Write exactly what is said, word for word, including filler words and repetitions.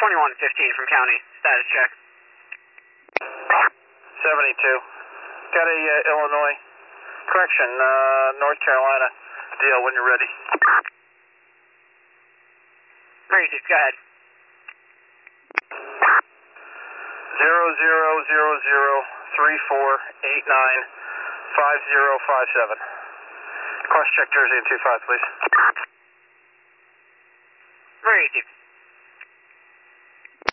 twenty-one fifteen from county. Status check. seventy-two. Got a uh, Illinois. Correction, uh, North Carolina. Deal when you're ready. Emergency, go ahead. Zero zero zero zero three four eight nine five zero five seven. Cross check Jersey and two five, please. Emergency.